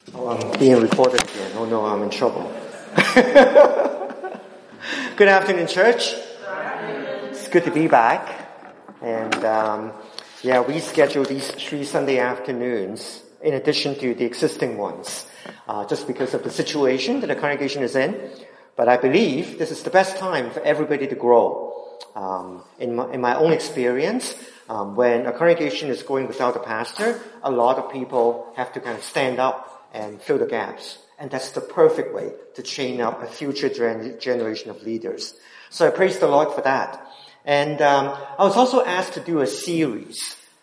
Oh, I'm being recorded again. Oh no, I'm in trouble. Good afternoon, church. It's good to be back. And we scheduled these 3 Sunday afternoons in addition to the existing ones, just because of the situation that the congregation is in. But I believe this is the best time for everybody to grow. In my own experience, when a congregation is going without a pastor, a lot of people have to kind of stand up and fill the gaps. And that's the perfect way to train up a future generation of leaders. So I praise the Lord for that. And I was also asked to do a series.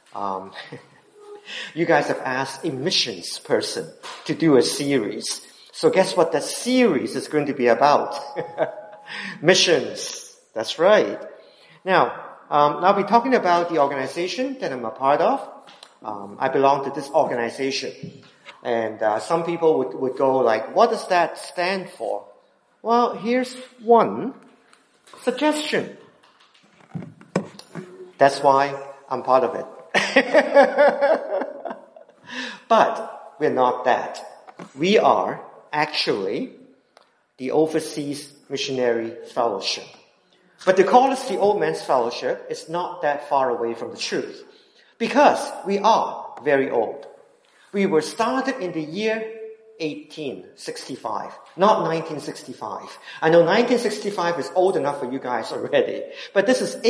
You guys have asked a missions person to do a series. So guess what that series is going to be about? Missions. That's right. Now, I'll be talking about the organization that I'm a part of. I belong to this organization. And some people would go like, what does that stand for? Well, here's one suggestion. That's why I'm part of it. But we're not that. We are actually the Overseas Missionary Fellowship. But to call us the Old Men's Fellowship is not that far away from the truth. Because we are very old. We were started in the year 1865, not 1965. I know 1965 is old enough for you guys already, but this is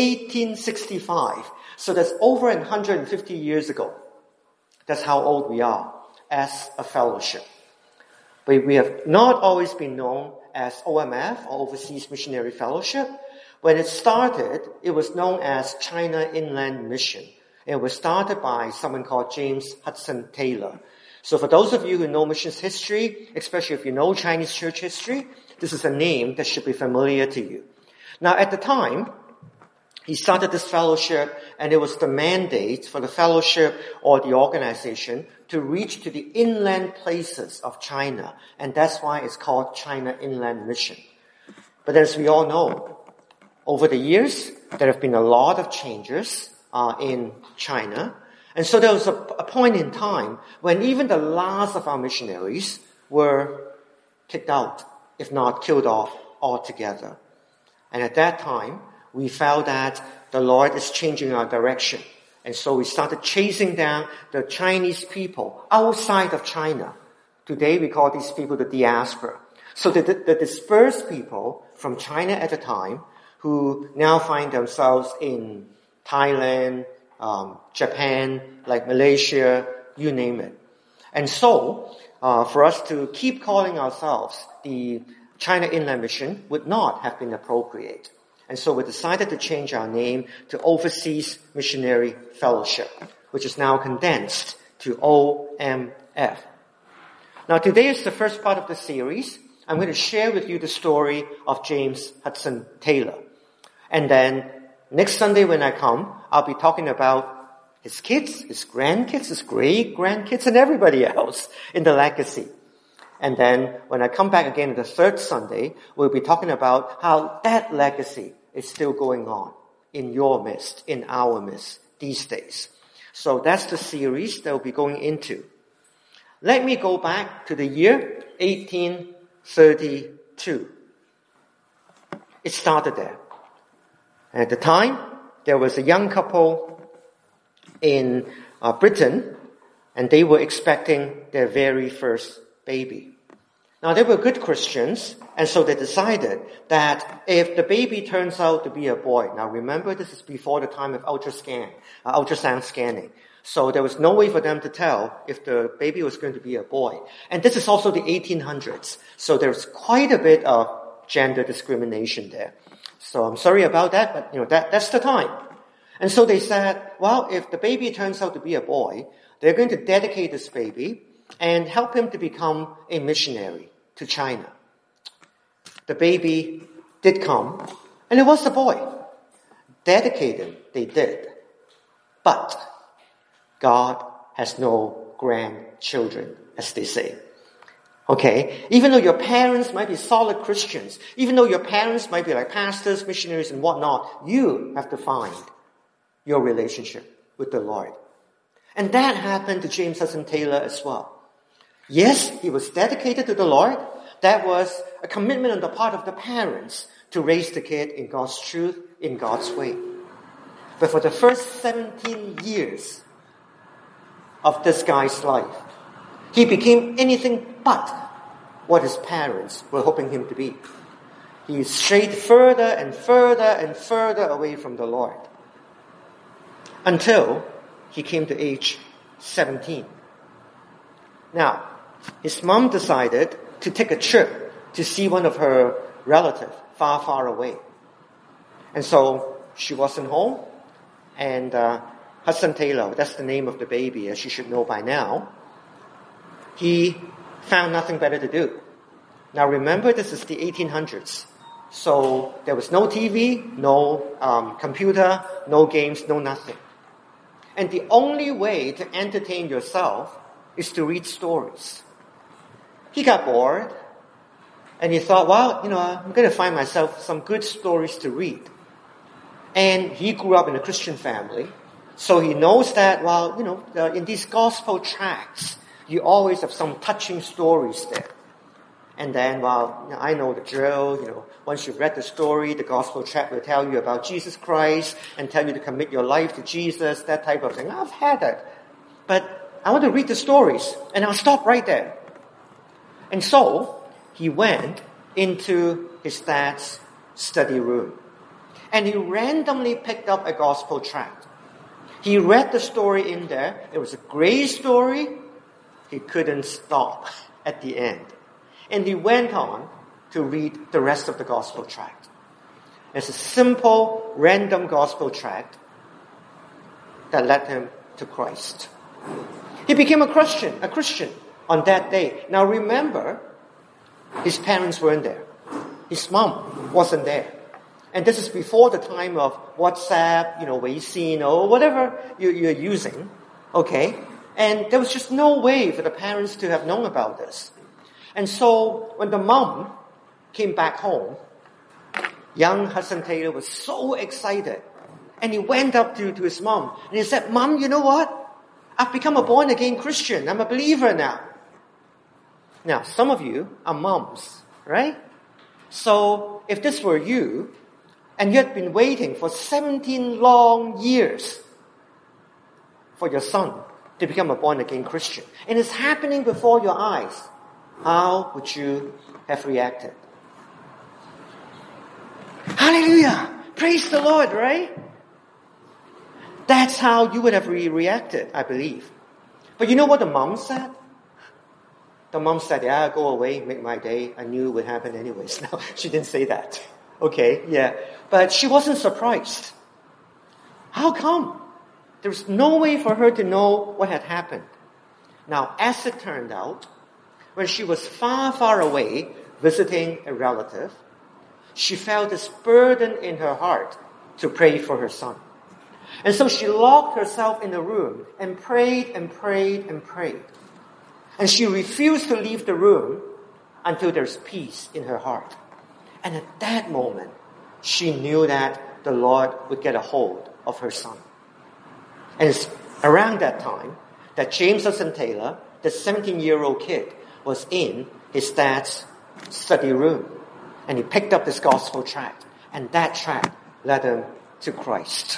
1865. So that's over 150 years ago. That's how old we are as a fellowship. But we have not always been known as OMF, or Overseas Missionary Fellowship. When it started, it was known as China Inland Mission. It was started by someone called James Hudson Taylor. So for those of you who know missions history, especially if you know Chinese church history, this is a name that should be familiar to you. Now at the time, he started this fellowship, and it was the mandate for the fellowship or the organization to reach to the inland places of China. And that's why it's called China Inland Mission. But as we all know, over the years, there have been a lot of changes in China. And so there was a point in time when even the last of our missionaries were kicked out, if not killed off altogether. And at that time, we felt that the Lord is changing our direction. And so we started chasing down the Chinese people outside of China. Today we call these people the diaspora. So the dispersed people from China at the time who now find themselves in Thailand, Japan, like Malaysia, you name it. And so, for us to keep calling ourselves the China Inland Mission would not have been appropriate. And so we decided to change our name to Overseas Missionary Fellowship, which is now condensed to OMF. Now today is the first part of the series. I'm going to share with you the story of James Hudson Taylor. And then next Sunday when I come, I'll be talking about his kids, his grandkids, his great-grandkids, and everybody else in the legacy. And then when I come back again the third Sunday, we'll be talking about how that legacy is still going on in your midst, in our midst these days. So that's the series that we'll be going into. Let me go back to the year 1832. It started there. At the time, there was a young couple in Britain, and they were expecting their very first baby. Now, they were good Christians, and so they decided that if the baby turns out to be a boy, now remember this is before the time of ultrasound scanning, so there was no way for them to tell if the baby was going to be a boy. And this is also the 1800s, so there's quite a bit of gender discrimination there. So I'm sorry about that, but that's the time. And so they said, well, if the baby turns out to be a boy, they're going to dedicate this baby and help him to become a missionary to China. The baby did come, and it was a boy. Dedicated, they did. But God has no grandchildren, as they say. Okay, even though your parents might be solid Christians, even though your parents might be like pastors, missionaries, and whatnot, you have to find your relationship with the Lord. And that happened to James Hudson Taylor as well. Yes, he was dedicated to the Lord. That was a commitment on the part of the parents to raise the kid in God's truth, in God's way. But for the first 17 years of this guy's life, he became anything but what his parents were hoping him to be. He strayed further and further and further away from the Lord until he came to age 17. Now, his mom decided to take a trip to see one of her relatives far, far away. And so she wasn't home, and Hudson Taylor, that's the name of the baby, as you should know by now, he found nothing better to do. Now remember, this is the 1800s. So there was no TV, no computer, no games, no nothing. And the only way to entertain yourself is to read stories. He got bored, and he thought, well, I'm going to find myself some good stories to read. And he grew up in a Christian family, so he knows that, in these gospel tracts, you always have some touching stories there. And then, I know the drill, once you've read the story, the gospel tract will tell you about Jesus Christ and tell you to commit your life to Jesus, that type of thing. I've had that. But I want to read the stories, and I'll stop right there. And so, he went into his dad's study room, and he randomly picked up a gospel tract. He read the story in there. It was a great story. He couldn't stop at the end. And he went on to read the rest of the gospel tract. It's a simple, random gospel tract that led him to Christ. He became a Christian on that day. Now remember, his parents weren't there. His mom wasn't there. And this is before the time of WhatsApp, Weixin, or whatever you're using. Okay? And there was just no way for the parents to have known about this. And so when the mom came back home, young Hudson Taylor was so excited. And he went up to his mom and he said, Mom, you know what? I've become a born-again Christian. I'm a believer now. Now, some of you are moms, right? So if this were you, and you had been waiting for 17 long years for your son to become a born-again Christian, and it's happening before your eyes, how would you have reacted? Hallelujah! Praise the Lord, right? That's how you would have reacted, I believe. But you know what the mom said? The mom said, yeah, go away, make my day. I knew it would happen anyways. No, she didn't say that. Okay, yeah. But she wasn't surprised. How come? There was no way for her to know what had happened. Now, as it turned out, when she was far, far away visiting a relative, she felt this burden in her heart to pray for her son. And so she locked herself in a room and prayed and prayed and prayed. And she refused to leave the room until there's peace in her heart. And at that moment, she knew that the Lord would get a hold of her son. And it's around that time that James Hudson Taylor, the 17-year-old kid, was in his dad's study room. And he picked up this gospel tract. And that tract led him to Christ.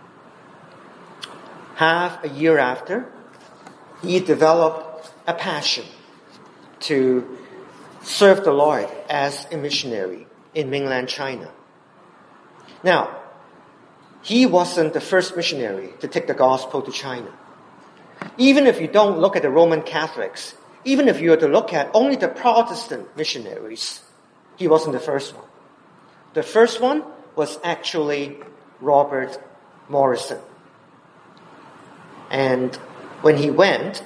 Half a year after, he developed a passion to serve the Lord as a missionary in mainland China. Now, he wasn't the first missionary to take the gospel to China. Even if you don't look at the Roman Catholics, even if you were to look at only the Protestant missionaries, he wasn't the first one. The first one was actually Robert Morrison. And when he went,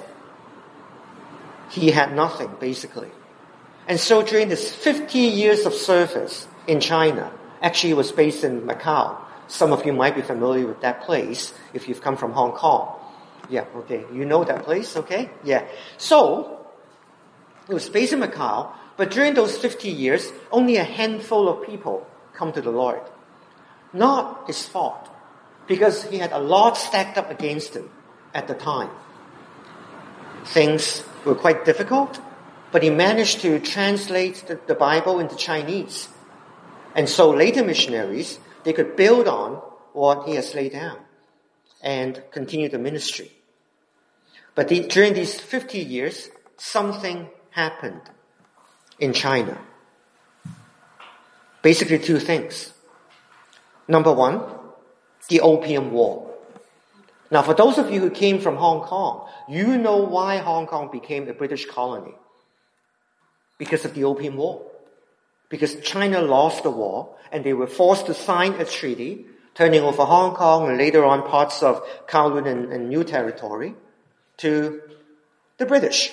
he had nothing, basically. And so during his 50 years of service in China, actually he was based in Macau. Some of you might be familiar with that place if you've come from Hong Kong. Yeah, okay. You know that place, okay? Yeah. So, he was based in Macau, but during those 50 years, only a handful of people come to the Lord. Not his fault, because he had a lot stacked up against him at the time. Things were quite difficult, but he managed to translate the Bible into Chinese. And so later missionaries, they could build on what he has laid down and continue the ministry. But during these 50 years, something happened in China. Basically two things. Number one, the Opium War. Now, for those of you who came from Hong Kong, you know why Hong Kong became a British colony. Because of the Opium War. Because China lost the war, and they were forced to sign a treaty, turning over Hong Kong and later on parts of Kowloon and New Territory to the British.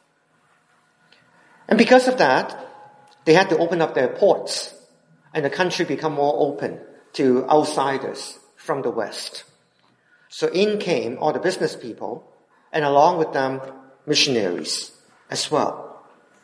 And because of that, they had to open up their ports, and the country became more open to outsiders from the West. So in came all the business people, and along with them, missionaries as well.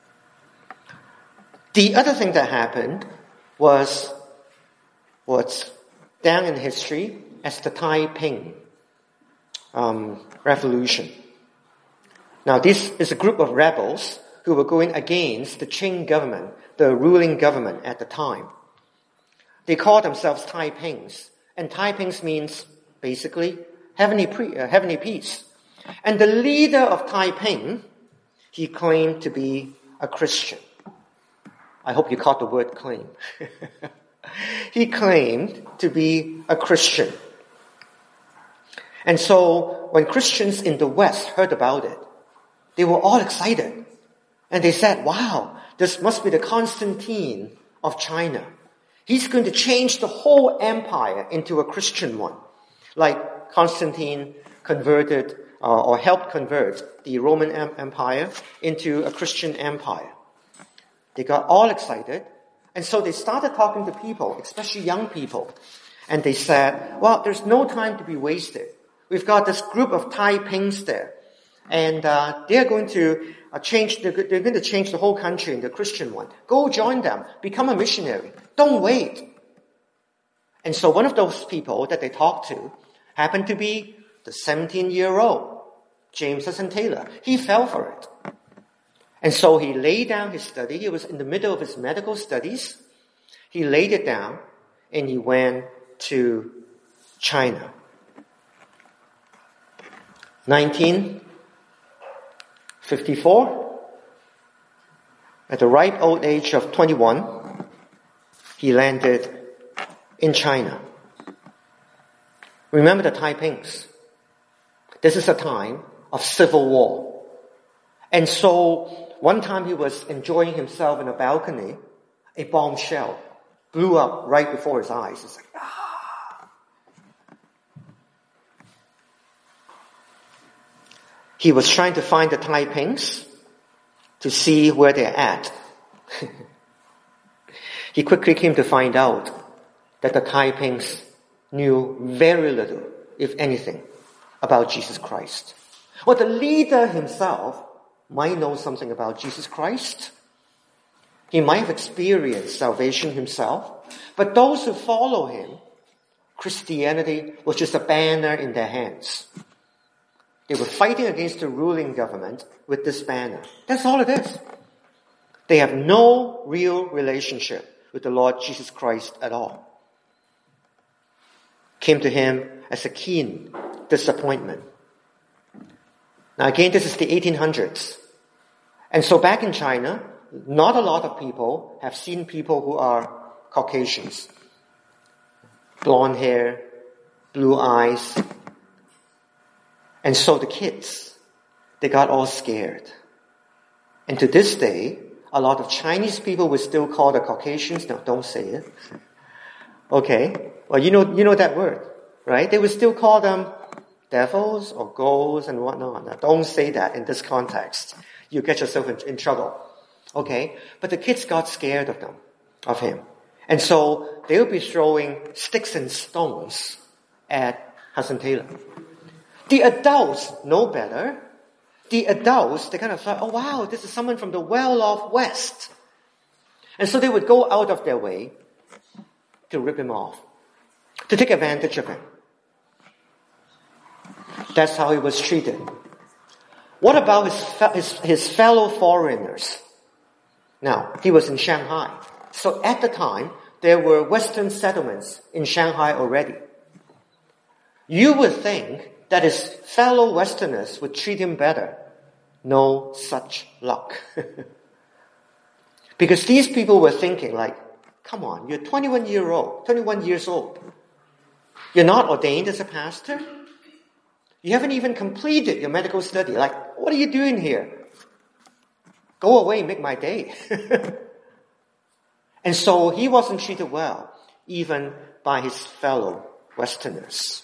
The other thing that happened was what's down in history as the Taiping Revolution. Now, this is a group of rebels who were going against the Qing government, the ruling government at the time. They called themselves Taipings, and Taipings means basically heavenly peace. And the leader of Taiping, he claimed to be a Christian. I hope you caught the word claim. He claimed to be a Christian. And so when Christians in the West heard about it, they were all excited. And they said, wow, this must be the Constantine of China. He's going to change the whole empire into a Christian one. Like Constantine converted or helped convert the Roman Empire into a Christian empire. They got all excited. And so they started talking to people, especially young people. And they said, well, there's no time to be wasted. We've got this group of Taipings there. And they're going to change the whole country into a Christian one. Go join them. Become a missionary. Don't wait. And so one of those people that they talked to happened to be the 17-year-old James Hudson Taylor. He fell for it. And so he laid down his study. He was in the middle of his medical studies. He laid it down and he went to China. 1954, at the ripe old age of 21, he landed in China. Remember the Taipings. This is a time of civil war. And so one time he was enjoying himself in a balcony, a bombshell blew up right before his eyes. It's like, ah! He was trying to find the Taipings to see where they're at. He quickly came to find out that the Taipings knew very little, if anything, about Jesus Christ. Well, the leader himself might know something about Jesus Christ. He might have experienced salvation himself. But those who follow him, Christianity was just a banner in their hands. They were fighting against the ruling government with this banner. That's all it is. They have no real relationship with the Lord Jesus Christ at all. Came to him as a keen disappointment. Now again, this is the 1800s. And so back in China, not a lot of people have seen people who are Caucasians. Blonde hair, blue eyes. And so the kids, they got all scared. And to this day, a lot of Chinese people would still call the Caucasians, no, don't say it. Okay, well you know that word, right? They would still call them devils or ghosts and whatnot. Now, don't say that in this context. You get yourself in trouble. Okay? But the kids got scared of him. And so they'll be throwing sticks and stones at Hudson Taylor. The adults know better. The adults, they kind of thought, oh wow, this is someone from the well-off West. And so they would go out of their way to rip him off, to take advantage of him. That's how he was treated. What about his fellow foreigners? Now, he was in Shanghai. So at the time, there were Western settlements in Shanghai already. You would think that his fellow Westerners would treat him better. No such luck. Because these people were thinking like, come on, you're 21 years old. You're not ordained as a pastor. You haven't even completed your medical study. Like, what are you doing here? Go away, make my day. And so he wasn't treated well, even by his fellow Westerners.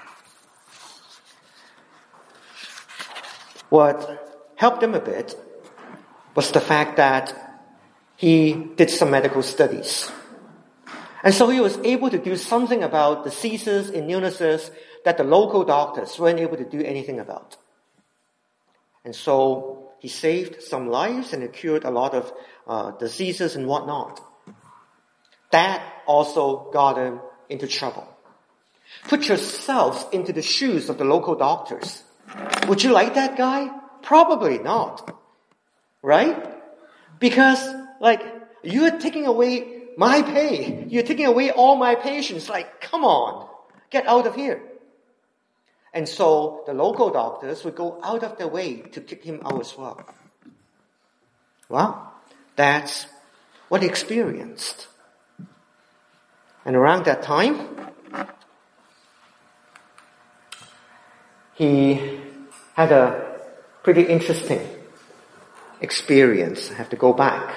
What helped him a bit was the fact that he did some medical studies. And so he was able to do something about diseases and illnesses that the local doctors weren't able to do anything about. And so he saved some lives and he cured a lot of diseases and whatnot. That also got him into trouble. Put yourselves into the shoes of the local doctors. Would you like that guy? Probably not. Right? Because, you're taking away my pay. You're taking away all my patients. Come on. Get out of here. And so the local doctors would go out of their way to kick him out as well. Well, that's what he experienced. And around that time, he had a pretty interesting experience. I have to go back.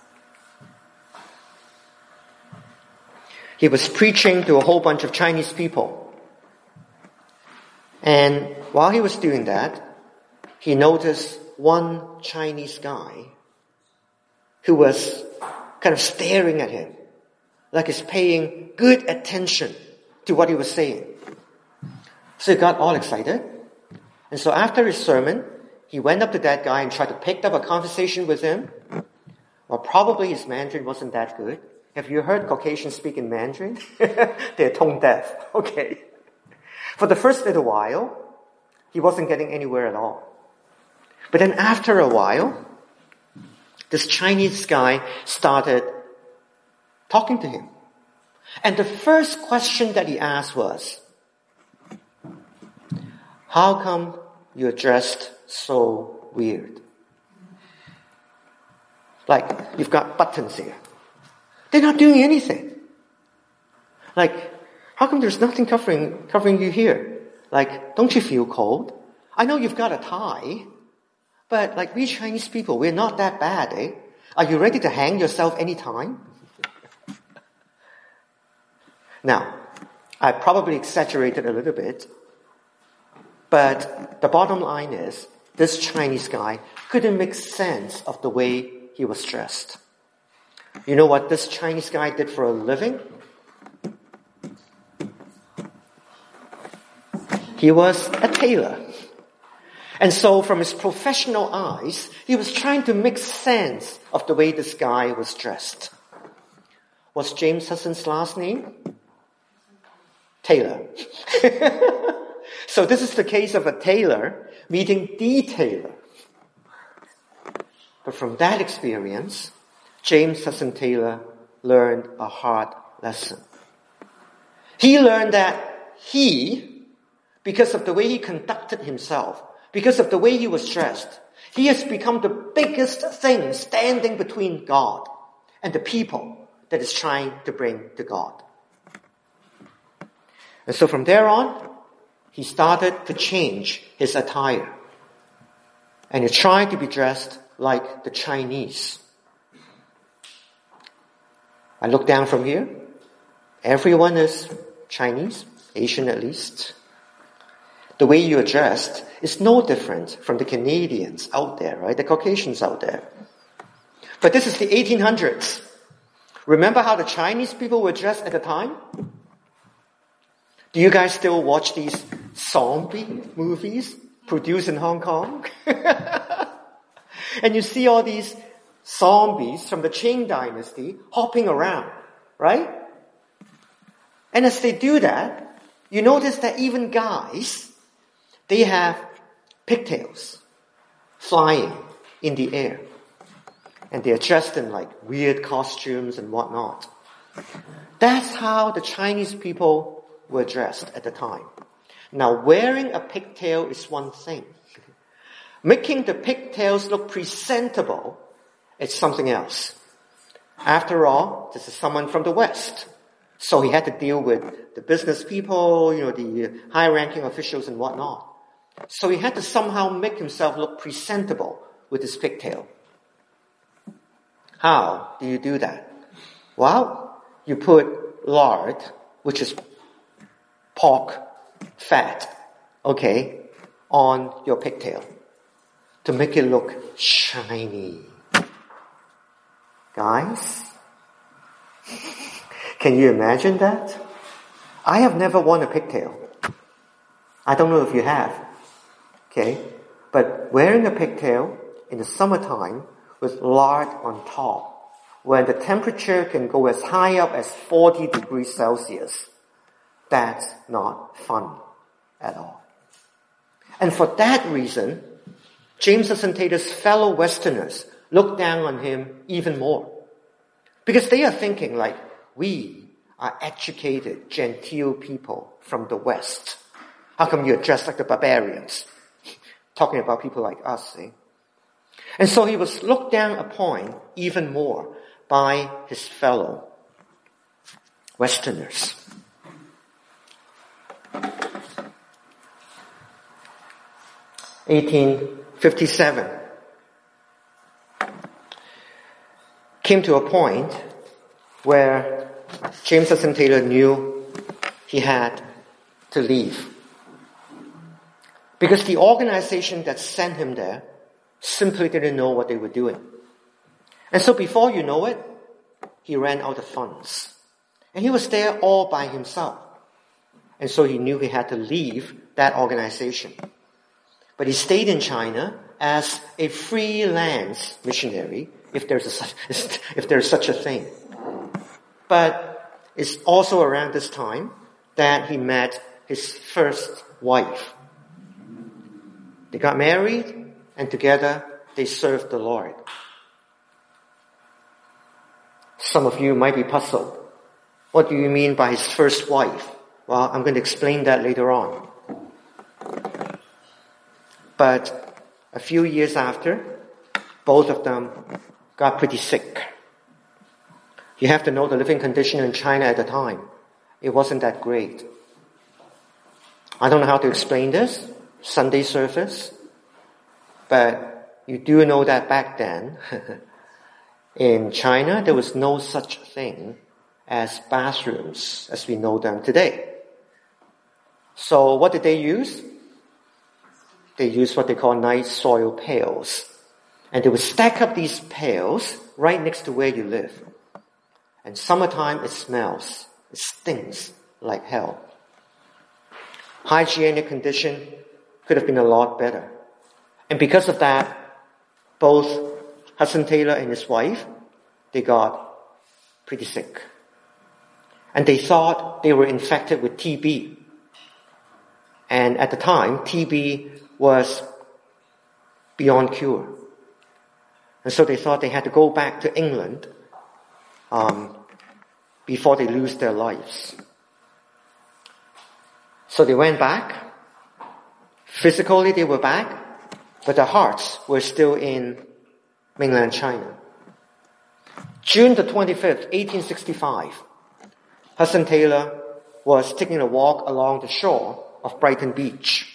He was preaching to a whole bunch of Chinese people. And while he was doing that, he noticed one Chinese guy who was kind of staring at him, like he's paying good attention to what he was saying. So he got all excited. And so after his sermon, he went up to that guy and tried to pick up a conversation with him. Well, probably his Mandarin wasn't that good. Have you heard Caucasians speak in Mandarin? They're tone deaf. Okay. For the first little while, he wasn't getting anywhere at all. But then after a while, this Chinese guy started talking to him. And the first question that he asked was, how come you're dressed so weird? You've got buttons here. They're not doing anything. How come there's nothing covering you here? Don't you feel cold? I know you've got a tie, but we Chinese people, we're not that bad, eh? Are you ready to hang yourself anytime? Now, I probably exaggerated a little bit, but the bottom line is, this Chinese guy couldn't make sense of the way he was dressed. You know what this Chinese guy did for a living? He was a tailor. And so from his professional eyes, he was trying to make sense of the way this guy was dressed. What's James Hudson's last name? Taylor. So this is the case of a tailor meeting the tailor. But from that experience, James Hudson Taylor learned a hard lesson. He learned that because of the way he conducted himself, because of the way he was dressed, he has become the biggest thing standing between God and the people that is trying to bring to God. And so from there on, he started to change his attire. And he tried to be dressed like the Chinese. I look down from here. Everyone is Chinese, Asian at least. The way you are dressed is no different from the Canadians out there, right? The Caucasians out there. But this is the 1800s. Remember how the Chinese people were dressed at the time? Do you guys still watch these zombie movies produced in Hong Kong? And you see all these zombies from the Qing dynasty hopping around, right? And as they do that, you notice that even guys, they have pigtails. flying in the air. And they're dressed in like weird costumes and whatnot. That's how the Chinese people were dressed at the time. Now, wearing a pigtail is one thing. Making the pigtails look presentable is something else. After all, this is someone from the West. So he had to deal with the business people, the high-ranking officials and whatnot. So he had to somehow make himself look presentable with his pigtail. How do you do that? Well, you put lard, which is pork fat, on your pigtail to make it look shiny. Guys, can you imagine that? I have never worn a pigtail. I don't know if you have. But wearing a pigtail in the summertime with lard on top, when the temperature can go as high up as 40 degrees Celsius, that's not fun at all. And for that reason, James Hudson Taylor's fellow Westerners look down on him even more. Because they are thinking like, we are educated, genteel people from the West. How come you're dressed like the barbarians? Talking about people like us, see? And so he was looked down upon even more by his fellow Westerners. (1857) came to a point where James Hudson Taylor knew he had to leave. Because the organization that sent him there simply didn't know what they were doing. And so before you know it, he ran out of funds. And he was there all by himself. And so he knew he had to leave that organization. But he stayed in China as a freelance missionary, if there's such a thing. But it's also around this time that he met his first wife. They got married, and together they served the Lord. Some of you might be puzzled. What do you mean by his first wife? Well, I'm going to explain that later on. But a few years after, both of them got pretty sick. You have to know the living condition in China at the time. It wasn't that great. I don't know how to explain this, Sunday service, but you do know that back then, in China, there was no such thing as bathrooms as we know them today. So what did they use? They used what they call nice soil pails. And they would stack up these pails right next to where you live. And summertime, it smells. It stinks like hell. Hygienic condition could have been a lot better. And because of that, both Hudson Taylor and his wife, they got pretty sick. And they thought they were infected with TB. And at the time, TB was beyond cure. And so they thought they had to go back to England before they lose their lives. So they went back. Physically, they were back, but their hearts were still in mainland China. June the 25th, 1865, Hudson Taylor was taking a walk along the shore of Brighton Beach.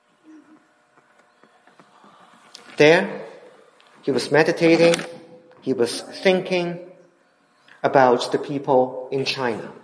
There, he was meditating, he was thinking about the people in China.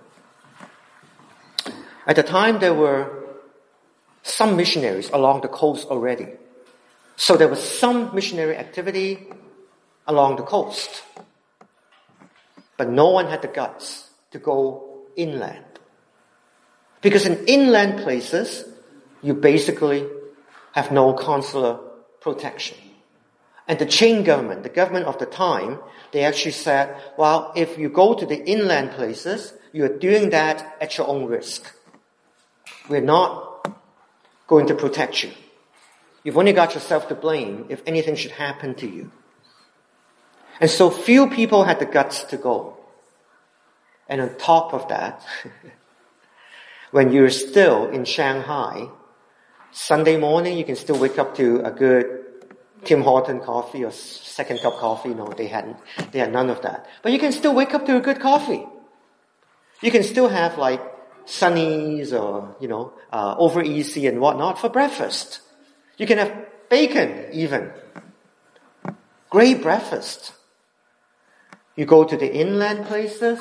At the time, there were some missionaries along the coast already. So there was some missionary activity along the coast. But no one had the guts to go inland. Because in inland places, you basically have no consular protection. And the Qing government, the government of the time, they actually said, well, if you go to the inland places, you're doing that at your own risk. We're not going to protect you. You've only got yourself to blame if anything should happen to you. And so few people had the guts to go. And on top of that, when you're still in Shanghai, Sunday morning you can still wake up to a good Tim Horton coffee or second cup coffee. No, they had none of that. But you can still wake up to a good coffee. You can still have like Sunnies or, Over Easy and whatnot for breakfast. You can have bacon even. Great breakfast. You go to the inland places,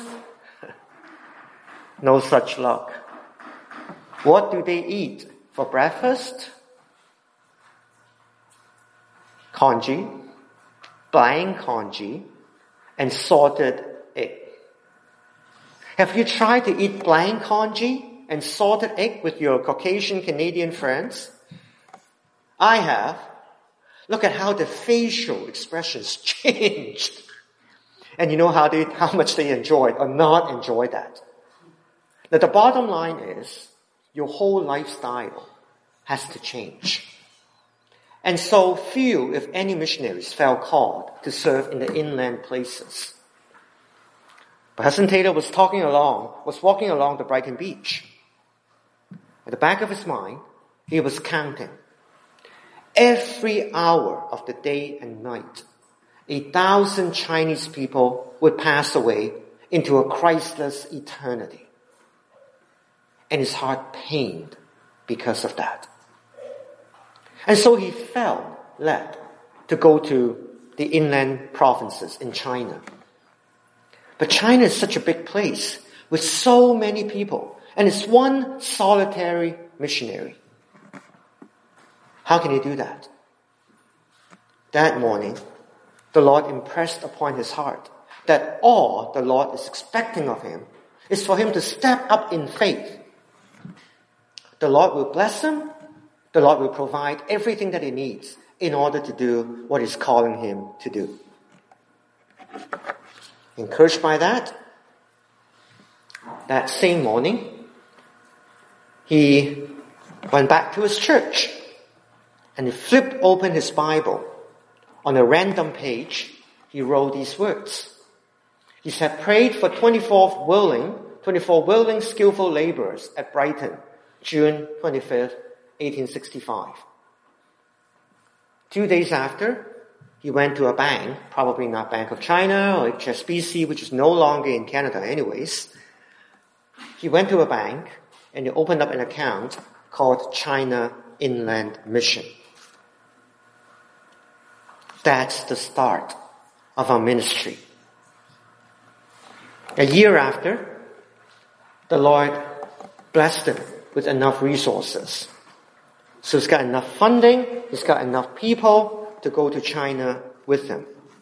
no such luck. What do they eat for breakfast? Congee, blind congee, and salted egg. Have you tried to eat blind congee and salted egg with your Caucasian Canadian friends? I have. Look at how the facial expressions changed. And you know how much they enjoyed or not enjoyed that. Now the bottom line is, your whole lifestyle has to change. And so few, if any, missionaries felt called to serve in the inland places. But Hudson Taylor was walking along the Brighton beach. At the back of his mind, he was counting. Every hour of the day and night, 1,000 Chinese people would pass away into a Christless eternity. And his heart pained because of that. And so he felt led to go to the inland provinces in China. But China is such a big place with so many people, and it's one solitary missionary. How can he do that? That morning, the Lord impressed upon his heart that all the Lord is expecting of him is for him to step up in faith. The Lord will bless him. The Lord will provide everything that he needs in order to do what he's calling him to do. Encouraged by that same morning, he went back to his church and he flipped open his Bible. On a random page, he wrote these words. He said, prayed for 24 willing skillful laborers at Brighton, June 25th, 1865. 2 days after, he went to a bank, probably not Bank of China or HSBC, which is no longer in Canada anyways. He went to a bank and he opened up an account called China Inland Mission. That's the start of our ministry. A year after, the Lord blessed him with enough resources. So he's got enough funding, he's got enough people to go to China with him.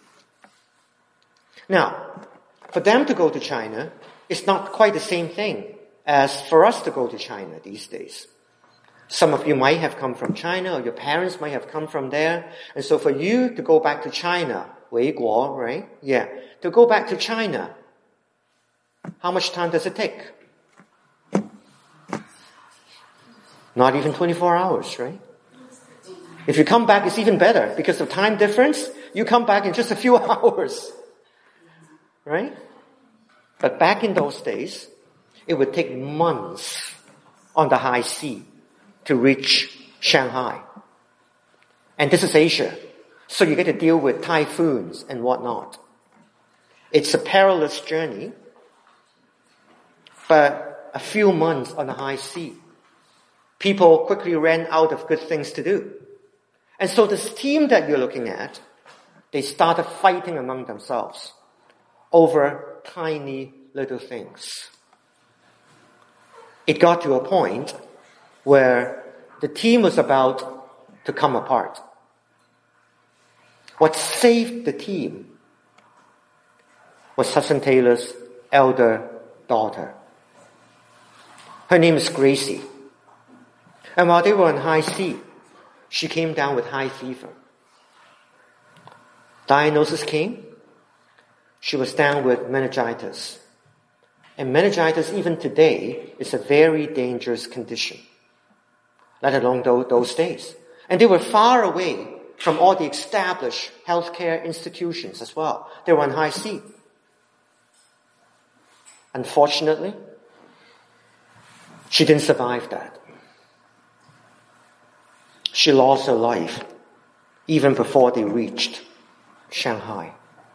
Now, for them to go to China, it's not quite the same thing as for us to go to China these days. Some of you might have come from China, or your parents might have come from there. And so for you to go back to China, 回国, right? Yeah. To go back to China, how much time does it take? Not even 24 hours, right? If you come back, it's even better. Because of time difference, you come back in just a few hours. Right? But back in those days, it would take months on the high sea to reach Shanghai. And this is Asia. So you get to deal with typhoons and whatnot. It's a perilous journey, but a few months on the high sea. People quickly ran out of good things to do. And so this team that you're looking at, they started fighting among themselves over tiny little things. It got to a point where the team was about to come apart. What saved the team was Hudson Taylor's elder daughter. Her name is Gracie. And while they were on high sea, she came down with high fever. Diagnosis came. She was down with meningitis. And meningitis, even today, is a very dangerous condition. Let alone those days. And they were far away from all the established healthcare institutions as well. They were on high seas. Unfortunately, she didn't survive that. She lost her life even before they reached Shanghai.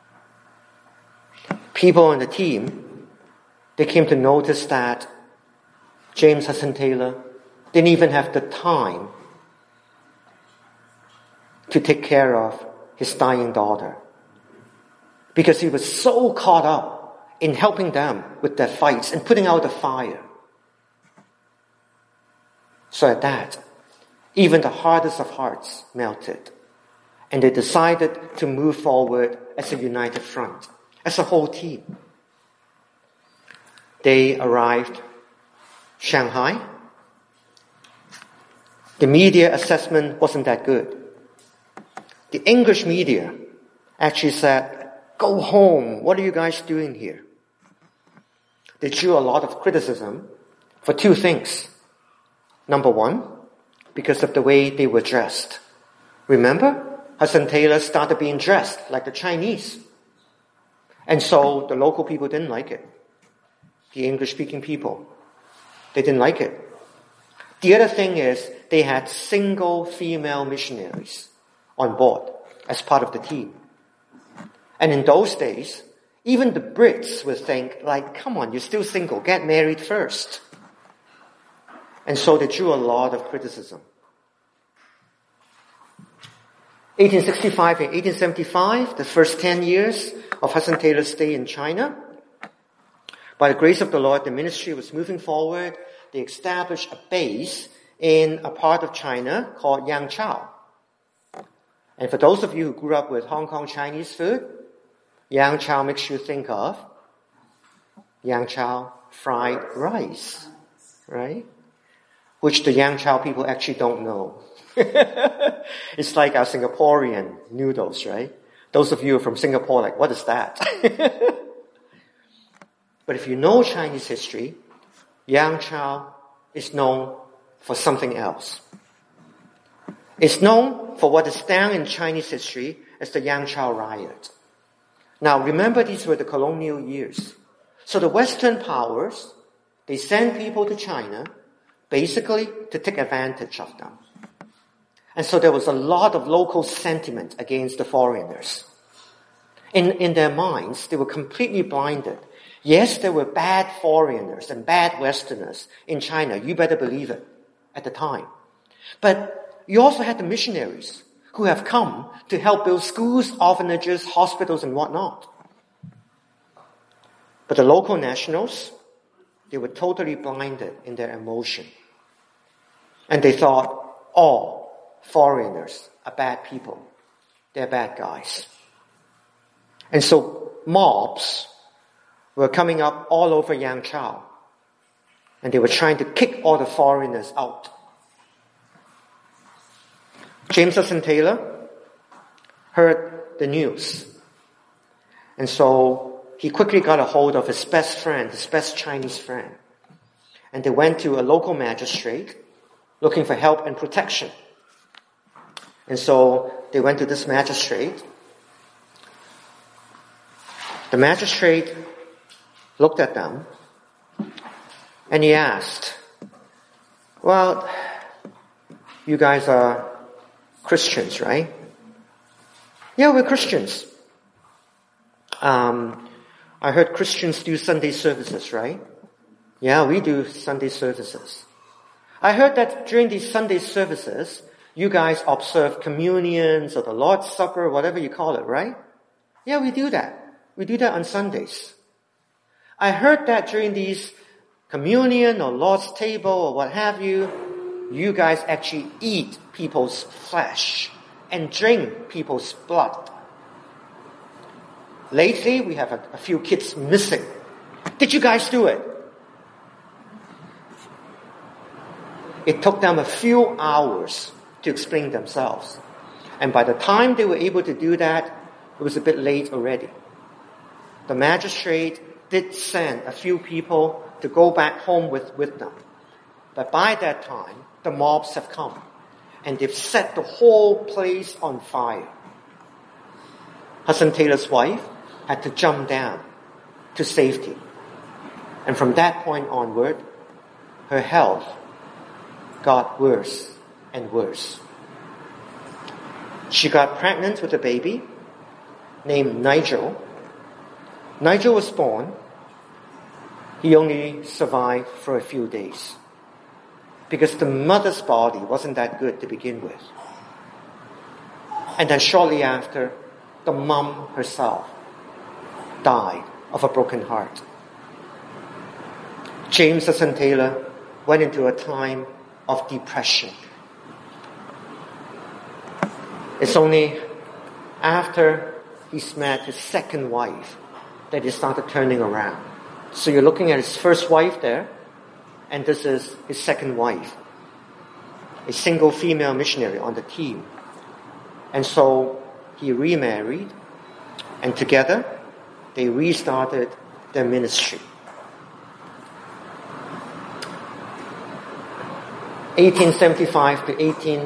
People on the team, they came to notice that James Hudson Taylor didn't even have the time to take care of his dying daughter, because he was so caught up in helping them with their fights and putting out the fire. So at that, even the hardest of hearts melted, and they decided to move forward as a united front, as a whole team. They arrived Shanghai. The media assessment wasn't that good. The English media actually said, "Go home. What are you guys doing here?" They drew a lot of criticism for two things. Number one, because of the way they were dressed. Remember, Hudson Taylor started being dressed like the Chinese. And so the local people didn't like it. The English-speaking people, they didn't like it. The other thing is they had single female missionaries on board as part of the team. And in those days, even the Brits would think, like, come on, you're still single, get married first. And so they drew a lot of criticism. 1865 and 1875, the first 10 years of Hudson Taylor's stay in China. By the grace of the Lord, the ministry was moving forward. They established a base in a part of China called Yangchao. And for those of you who grew up with Hong Kong Chinese food, Yangchao makes you think of Yangchao fried rice, right? Which the Yangchao people actually don't know. It's like our Singaporean noodles, right? Those of you from Singapore, like, what is that? But if you know Chinese history, Yangchao is known for something else. It's known for what is down in Chinese history as the Yangchao riot. Now, remember, these were the colonial years. So the Western powers, they sent people to China basically to take advantage of them. And so there was a lot of local sentiment against the foreigners. In their minds, they were completely blinded. Yes, there were bad foreigners and bad Westerners in China. You better believe it at the time. But you also had the missionaries who have come to help build schools, orphanages, hospitals, and whatnot. But the local nationals, they were totally blinded in their emotion. And they thought all foreigners are bad people. They're bad guys. And so mobs were coming up all over Yangchao. And they were trying to kick all the foreigners out. James Hudson Taylor heard the news. And so he quickly got a hold of his best friend, his best Chinese friend. And they went to a local magistrate looking for help and protection. And so they went to this magistrate. The magistrate looked at them and he asked, "Well, you guys are Christians, right?" "Yeah, we're Christians." "I heard Christians do Sunday services, right?" "Yeah, we do Sunday services." "I heard that during these Sunday services, you guys observe communions or the Lord's Supper, whatever you call it, right?" "Yeah, we do that. We do that on Sundays." "I heard that during these communion or Lord's table or what have you, you guys actually eat people's flesh and drink people's blood. Lately, we have a few kids missing. Did you guys do it?" It took them a few hours to explain themselves. And by the time they were able to do that, it was a bit late already. The magistrate did send a few people to go back home with them. But by that time, the mobs have come. and they've set the whole place on fire. Hudson Taylor's wife had to jump down to safety. And from that point onward, her health got worse and worse. She got pregnant with a baby named Nigel. Nigel was born. He only survived for a few days because the mother's body wasn't that good to begin with. And then shortly after, the mom herself died of a broken heart. James Hudson Taylor went into a time of depression. It's only after he's met his second wife that he started turning around. So you're looking at his first wife there, and this is his second wife, a single female missionary on the team. And so he remarried, and together they restarted their ministry. 1875 to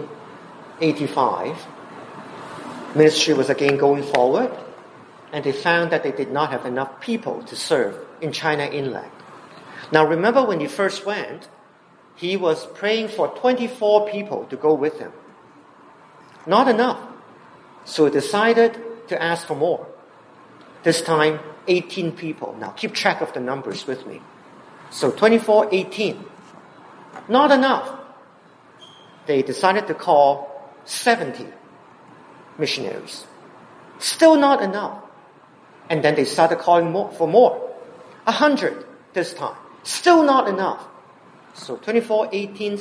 1885, ministry was again going forward, and they found that they did not have enough people to serve in China inland. Now remember when he first went, he was praying for 24 people to go with him. Not enough. So he decided to ask for more. This time, 18 people. Now keep track of the numbers with me. So 24, 18. Not enough. They decided to call 70 missionaries. Still not enough. And then they started calling for more. 100 this time. Still not enough. So 24, 18,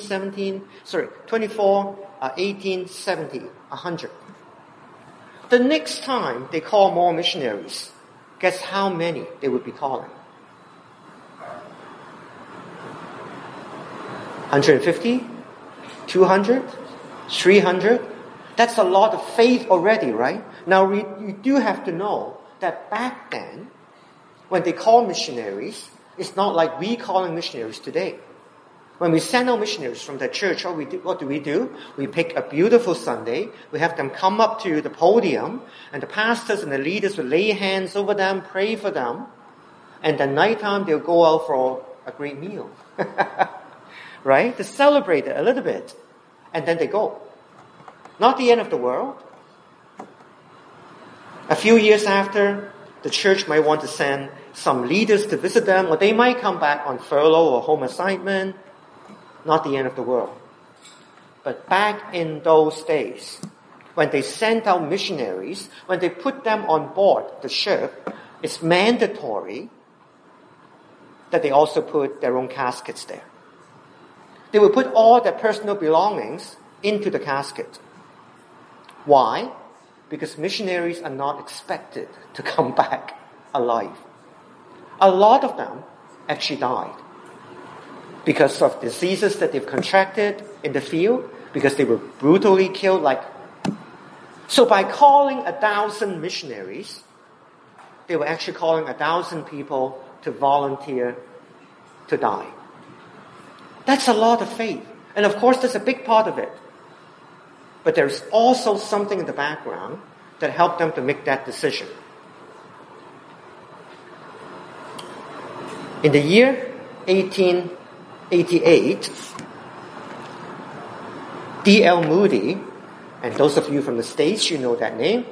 100. The next time they call more missionaries, guess how many they would be calling? 150? 200? 300? That's a lot of faith already, right? Now you do have to know that back then, when they call missionaries, it's not like we calling missionaries today. When we send out missionaries from the church, what do? We pick a beautiful Sunday, we have them come up to the podium, and the pastors and the leaders will lay hands over them, pray for them, and then nighttime they'll go out for a great meal. Right? To celebrate it a little bit. And then they go. Not the end of the world. A few years after, the church might want to send some leaders to visit them, or they might come back on furlough or home assignment. Not the end of the world. But back in those days, when they sent out missionaries, when they put them on board the ship, it's mandatory that they also put their own caskets there. They would put all their personal belongings into the casket. Why? Because missionaries are not expected to come back alive. A lot of them actually died because of diseases that they've contracted in the field, because they were brutally killed. So by calling 1,000 missionaries, they were actually calling 1,000 people to volunteer to die. That's a lot of faith. And of course, that's a big part of it. But there's also something in the background that helped them to make that decision. In the year 1888, D.L. Moody, and those of you from the States, you know that name,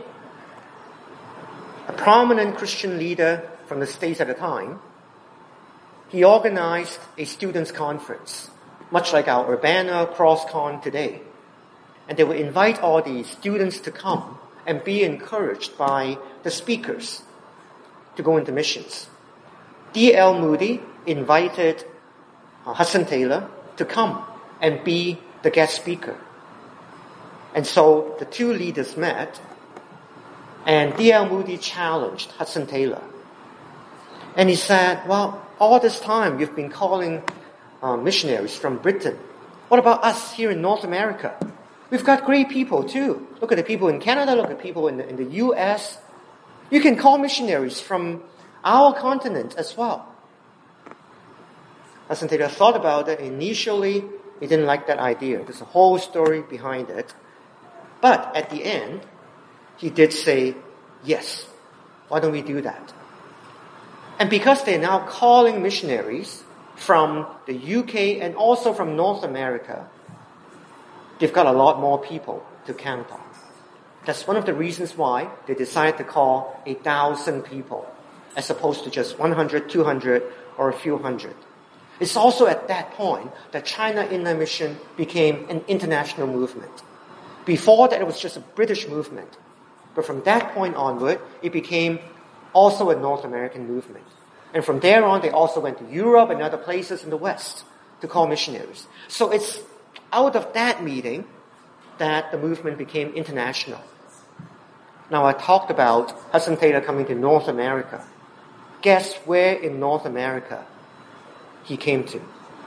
a prominent Christian leader from the States at the time, he organized a students' conference, much like our Urbana CrossCon today. And they would invite all the students to come and be encouraged by the speakers to go into missions. D.L. Moody invited Hudson Taylor to come and be the guest speaker. And so the two leaders met, and D.L. Moody challenged Hudson Taylor. And he said, well, all this time you've been calling missionaries from Britain. What about us here in North America? We've got great people too. Look at the people in Canada, look at people in the U.S. You can call missionaries from our continent as well. Hudson Taylor thought about it. Initially, He didn't like that idea. There's a whole story behind it. But at the end, he did say, yes, why don't we do that? And because they're now calling missionaries from the UK and also from North America, they've got a lot more people to count on. That's one of the reasons why they decided to call 1,000 people as opposed to just 100, 200, or a few hundred. It's also at that point that China Inland Mission became an international movement. Before that, it was just a British movement. But from that point onward, it became also a North American movement. And from there on, they also went to Europe and other places in the West to call missionaries. So it's out of that meeting that the movement became international. Now, I talked about Hudson Taylor coming to North America. Guess where in North America he came to?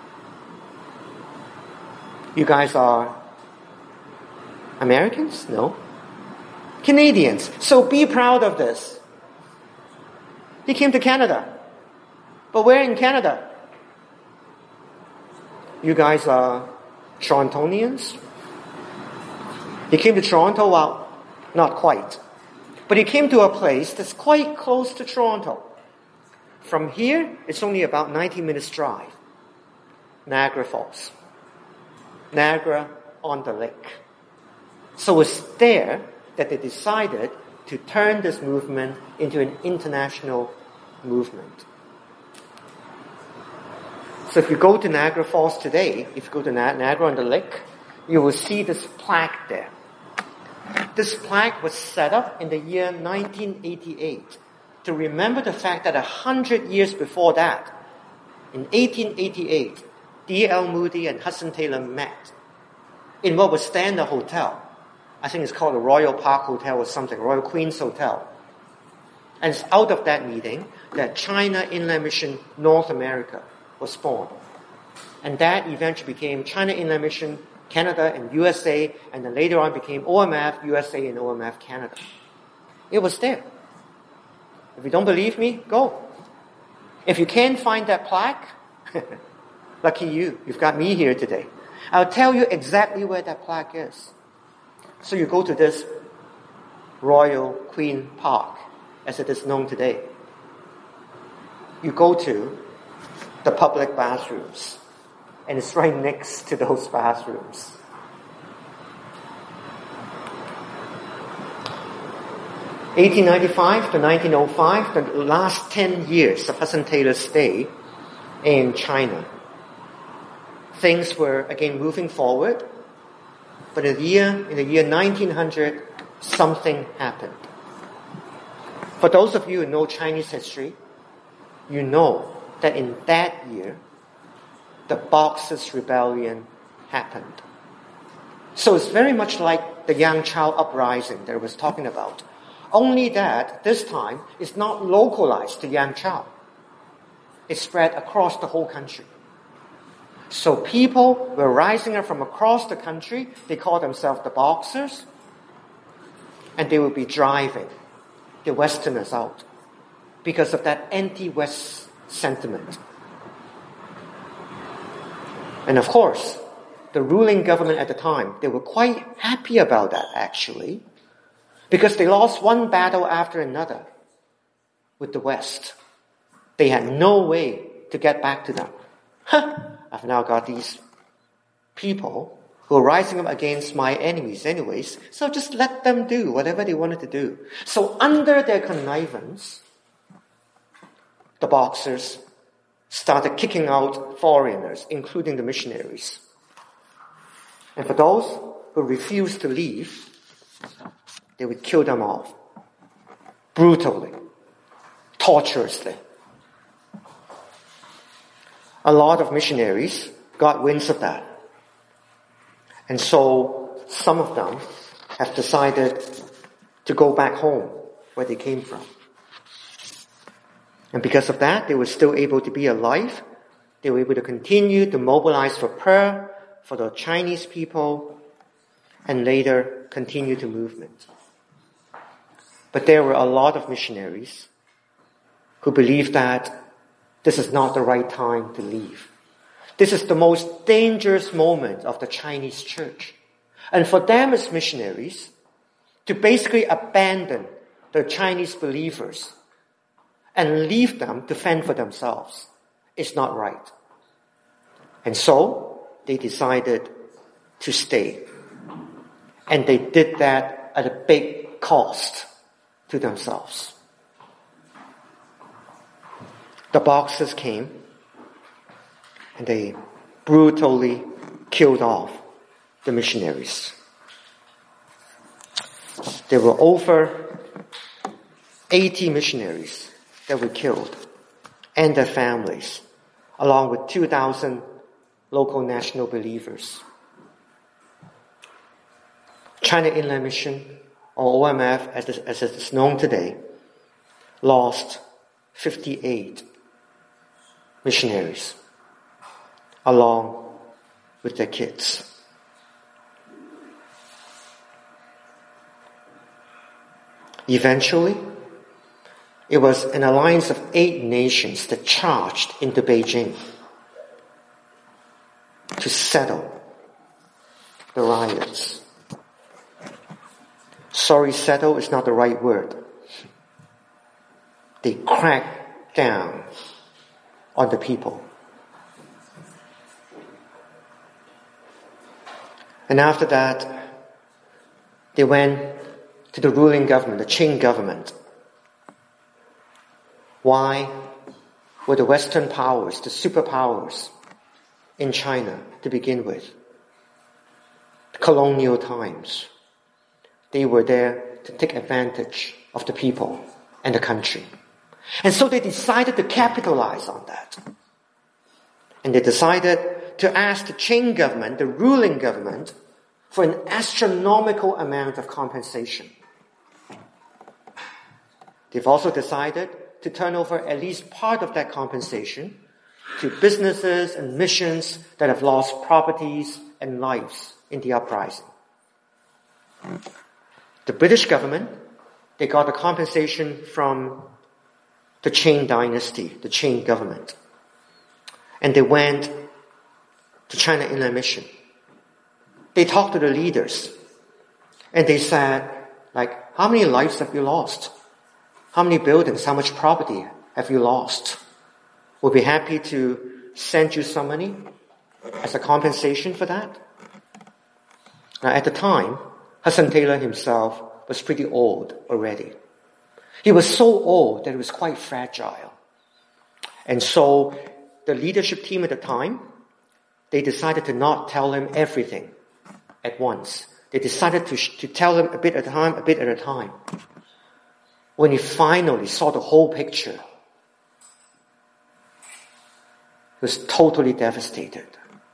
You guys are Americans? No. Canadians. So be proud of this. He came to Canada. But where in Canada? You guys are Torontonians? He came to Toronto? Well, not quite. But he came to a place that's quite close to Toronto. From here, it's only about 90 minutes drive. Niagara Falls. Niagara-on-the-Lake. So it's there that they decided to turn this movement into an international movement. So if you go to Niagara Falls today, if you go to Niagara-on-the-Lake, you will see this plaque there. This plaque was set up in the year 1988 to remember the fact that 100 years before that, in 1888, D.L. Moody and Hudson Taylor met in what was then a hotel. I think it's called the Royal Park Hotel or something, Royal Queen's Hotel. And it's out of that meeting that China Inland Mission North America was born. And that eventually became China Inland Mission Canada and USA, and then later on became OMF USA and OMF Canada. It was there. If you don't believe me, go. If you can't find that plaque, lucky you. You've got me here today. I'll tell you exactly where that plaque is. So you go to this Royal Queen Park, as it is known today. You go to the public bathrooms, and it's right next to those bathrooms. (1895 to 1905), the last 10 years of Hudson Taylor's stay in China. Things were again moving forward, but in the year 1900, something happened. For those of you who know Chinese history, you know that in that year, the Boxers' Rebellion happened. So it's very much like the Yangchao uprising that I was talking about. Only that this time it's not localized to Yangchao. It spread across the whole country. So people were rising up from across the country. They call themselves the Boxers. And they would be driving the Westerners out because of that anti-West sentiment. And of course, the ruling government at the time, they were quite happy about that actually, because they lost one battle after another with the West. They had no way to get back to them. I've now got these people who are rising up against my enemies anyways, so just let them do whatever they wanted to do. So under their connivance, the Boxers started kicking out foreigners, including the missionaries. And for those who refused to leave, they would kill them off. Brutally. Torturously. A lot of missionaries got winds of that. And so some of them have decided to go back home where they came from. And because of that, they were still able to be alive. They were able to continue to mobilize for prayer for the Chinese people and later continue the movement. But there were a lot of missionaries who believed that this is not the right time to leave. This is the most dangerous moment of the Chinese church. And for them as missionaries, to basically abandon the Chinese believers and leave them to fend for themselves is not right. And so they decided to stay. And they did that at a big cost to themselves. The Boxers came and they brutally killed off the missionaries. There were over 80 missionaries that were killed and their families, along with 2,000 local national believers. China Inland Mission, or OMF as it is known today, lost 58 missionaries, along with their kids. Eventually, it was an alliance of 8 nations that charged into Beijing to settle the riots. Sorry, settle is not the right word. They cracked down on the people. And after that, they went to the ruling government, the Qing government. Why were the Western powers, the superpowers in China to begin with? Colonial times. They were there to take advantage of the people and the country. And so they decided to capitalize on that. And they decided to ask the Qing government, the ruling government, for an astronomical amount of compensation. They've also decided to turn over at least part of that compensation to businesses and missions that have lost properties and lives in the uprising. The British government, they got the compensation from the Qing dynasty, the Qing government. And they went to China Inland Mission. They talked to the leaders. And they said, how many lives have you lost? How many buildings, how much property have you lost? We'll be happy to send you some money as a compensation for that. Now, at the time, Hudson Taylor himself was pretty old already. He was so old that he was quite fragile. And so the leadership team at the time, they decided to not tell him everything at once. They decided to tell him a bit at a time. When he finally saw the whole picture, he was totally devastated.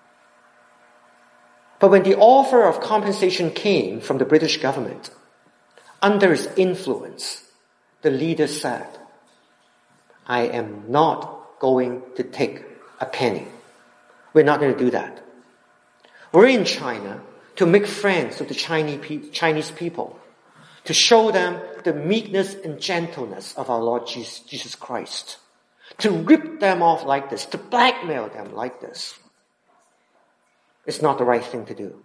But when the offer of compensation came from the British government, under his influence, the leader said, I am not going to take a penny. We're not going to do that. We're in China to make friends with the Chinese people, to show them the meekness and gentleness of our Lord Jesus Christ, to rip them off like this, to blackmail them like this. It's not the right thing to do.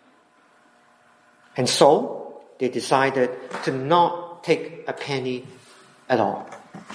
And so, they decided to not take a penny at all.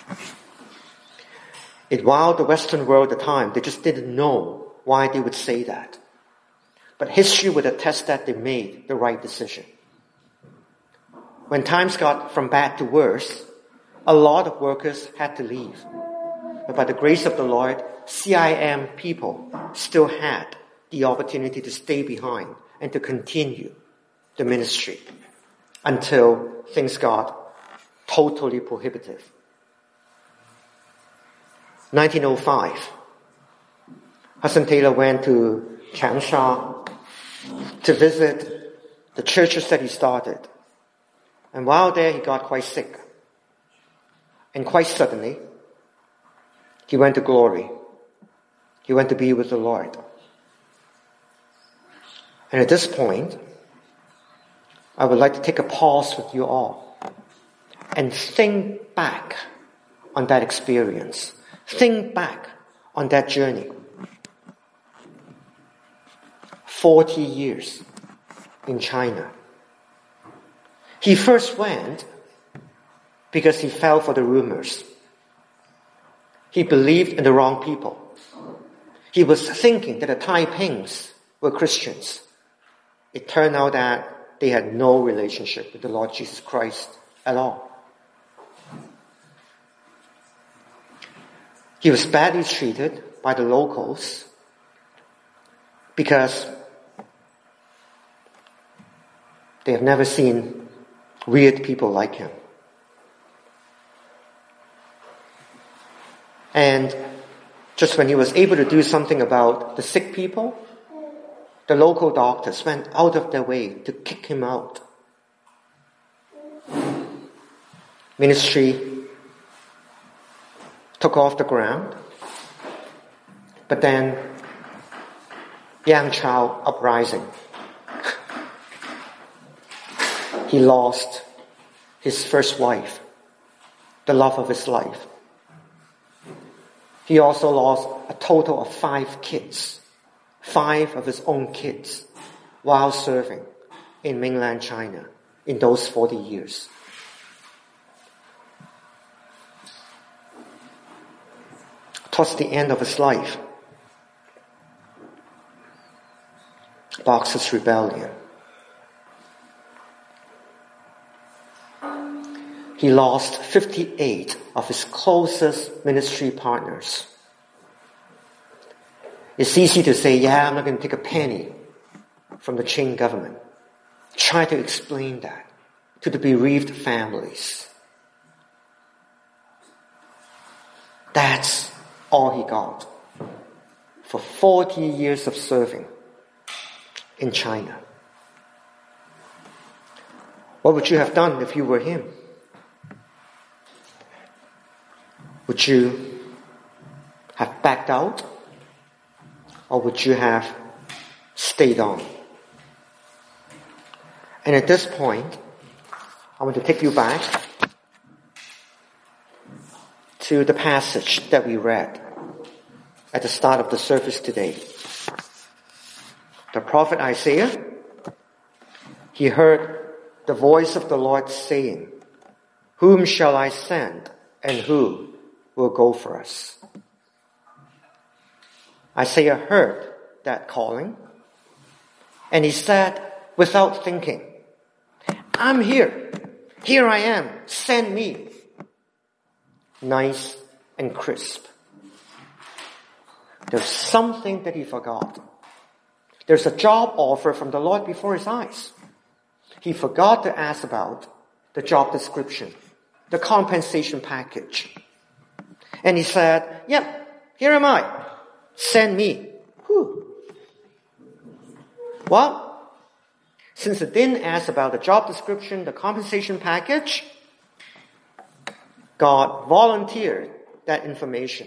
It wowed the Western world at the time. They just didn't know why they would say that. But history would attest that they made the right decision. When times got from bad to worse, a lot of workers had to leave. But by the grace of the Lord, CIM people still had the opportunity to stay behind and to continue the ministry until things got totally prohibitive. 1905, Hudson Taylor went to Changsha to visit the churches that he started. And while there, he got quite sick. And quite suddenly, he went to glory. He went to be with the Lord. And at this point, I would like to take a pause with you all and think back on that experience. Think back on that journey. 40 years in China. He first went because he fell for the rumors. He believed in the wrong people. He was thinking that the Taipings were Christians. It turned out that they had no relationship with the Lord Jesus Christ at all. He was badly treated by the locals because they have never seen weird people like him. And just when he was able to do something about the sick people, the local doctors went out of their way to kick him out. Ministry took off the ground, but then Yangchao uprising. He lost his first wife, the love of his life. He also lost a total of 5 kids, 5 of his own kids, while serving in mainland China in those 40 years. Towards the end of his life, Boxer's Rebellion. He lost 58 of his closest ministry partners. It's easy to say, I'm not going to take a penny from the Qing government. Try to explain that to the bereaved families. That's all he got for 40 years of serving in China. What would you have done if you were him? Would you have backed out? Or would you have stayed on? And at this point, I want to take you back to the passage that we read at the start of the service today. The prophet Isaiah, he heard the voice of the Lord saying, "Whom shall I send, and who will go for us?" Isaiah heard that calling, and he said without thinking, "I'm here. Here I am. Send me." Nice and crisp. There's something that he forgot. There's a job offer from the Lord before his eyes. He forgot to ask about the job description, the compensation package. And he said, here am I. Send me. Well, since it didn't ask about the job description, the compensation package, God volunteered that information.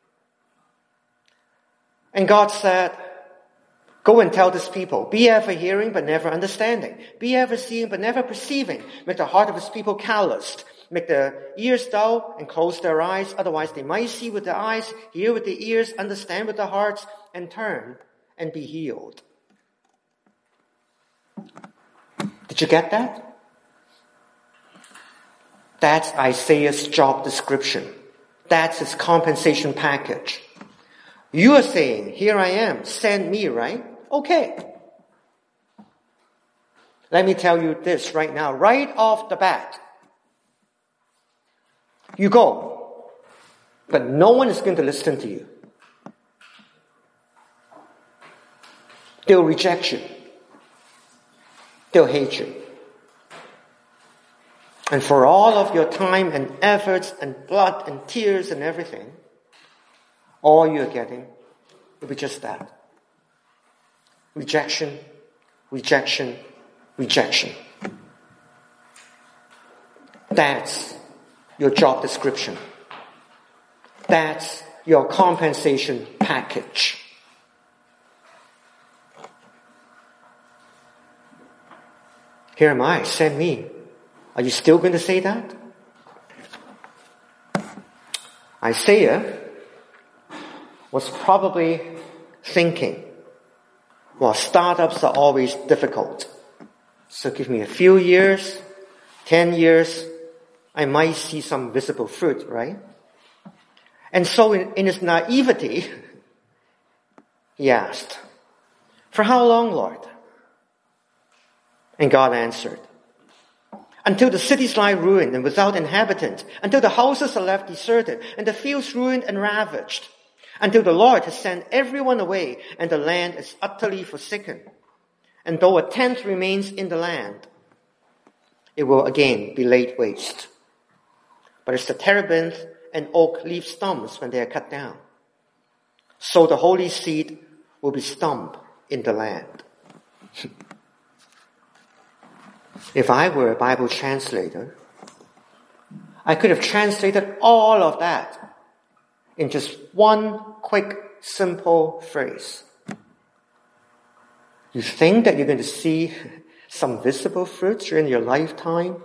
And God said, go and tell this people, be ever hearing but never understanding. Be ever seeing but never perceiving. Make the heart of his people calloused. Make their ears dull and close their eyes. Otherwise they might see with their eyes, hear with the ears, understand with their hearts, and turn and be healed. Did you get that? That's Isaiah's job description. That's his compensation package. You are saying, here I am, send me, right? Okay. Let me tell you this right now, right off the bat. You go, but no one is going to listen to you. They'll reject you. They'll hate you. And for all of your time and efforts and blood and tears and everything, all you're getting will be just that. Rejection, rejection, rejection. That's your job description. That's your compensation package. Here am I, send me. Are you still going to say that? Isaiah was probably thinking, Well, startups are always difficult. So give me a few years, 10 years, I might see some visible fruit, right? And so in his naivety, he asked, "For how long, Lord?" And God answered, "Until the cities lie ruined and without inhabitant, until the houses are left deserted and the fields ruined and ravaged, until the Lord has sent everyone away and the land is utterly forsaken. And though a tenth remains in the land, it will again be laid waste. But as the terebinth and oak leave stumps when they are cut down, so the holy seed will be stump in the land." If I were a Bible translator, I could have translated all of that in just one quick, simple phrase. You think that you're going to see some visible fruits during your lifetime?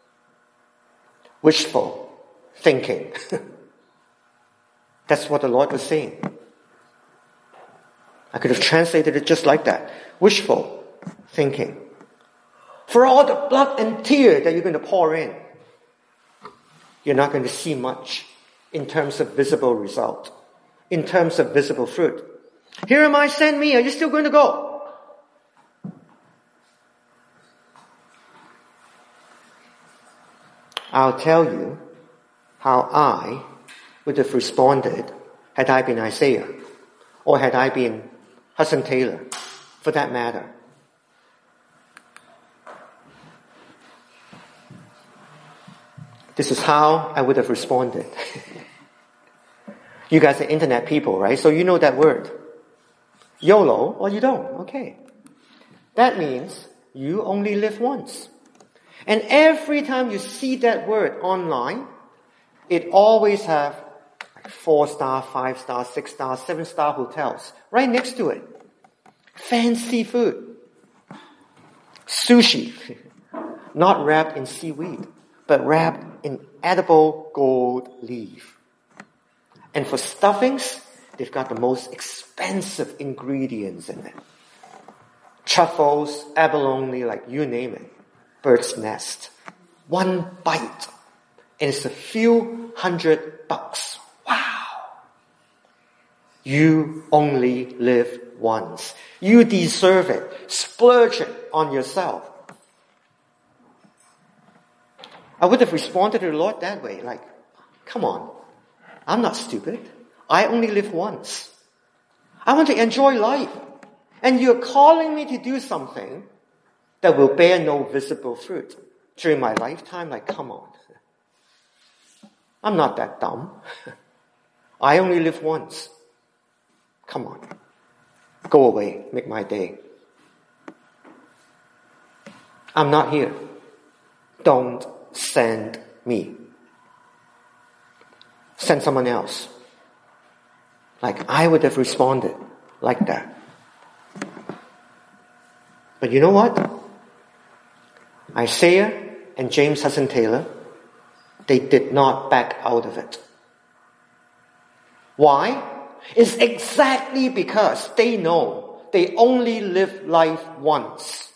Wishful thinking. That's what the Lord was saying. I could have translated it just like that. Wishful thinking. For all the blood and tears that you're going to pour in, you're not going to see much in terms of visible result, in terms of visible fruit. Here am I, send me. Are you still going to go? I'll tell you how I would have responded had I been Isaiah, or had I been Hudson Taylor, for that matter. This is how I would have responded. You guys are internet people, right? So you know that word. YOLO, or you don't. Okay. That means you only live once. And every time you see that word online, it always have 4-star, 5-star, 6-star, 7-star hotels right next to it. Fancy food. Sushi. Not wrapped in seaweed, but wrapped in edible gold leaf. And for stuffings, they've got the most expensive ingredients in it. Truffles, abalone, like you name it. Bird's nest. One bite. And it's a few $100. Wow. You only live once. You deserve it. Splurge it on yourself. I would have responded to the Lord that way, like, come on, I'm not stupid. I only live once. I want to enjoy life. And you're calling me to do something that will bear no visible fruit during my lifetime? Like, come on. I'm not that dumb. I only live once. Come on. Go away. Make my day. I'm not here. Don't send me. Send someone else. Like, I would have responded like that. But you know what? Isaiah and James Hudson Taylor, they did not back out of it. Why? It's exactly because they know they only live life once.